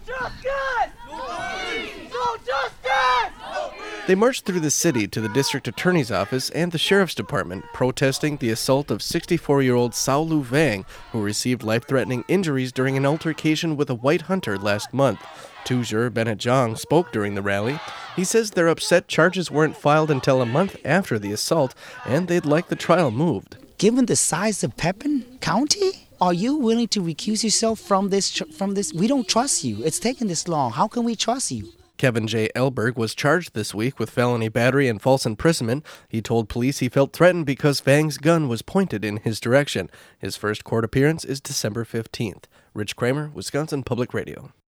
justice! No justice! They marched through the city to the district attorney's office and the sheriff's department, protesting the assault of 64-year-old Saolu Vang, who received life-threatening injuries during an altercation with a white hunter last month. Tuzur Bennett Jong spoke during the rally. He says they're upset charges weren't filed until a month after the assault, and they'd like the trial moved. Given the size of Pepin County, are you willing to recuse yourself from this? We don't trust you. It's taken this long. How can we trust you? Kevin J. Elberg was charged this week with felony battery and false imprisonment. He told police he felt threatened because Vang's gun was pointed in his direction. His first court appearance is December 15th. Rich Kramer, Wisconsin Public Radio.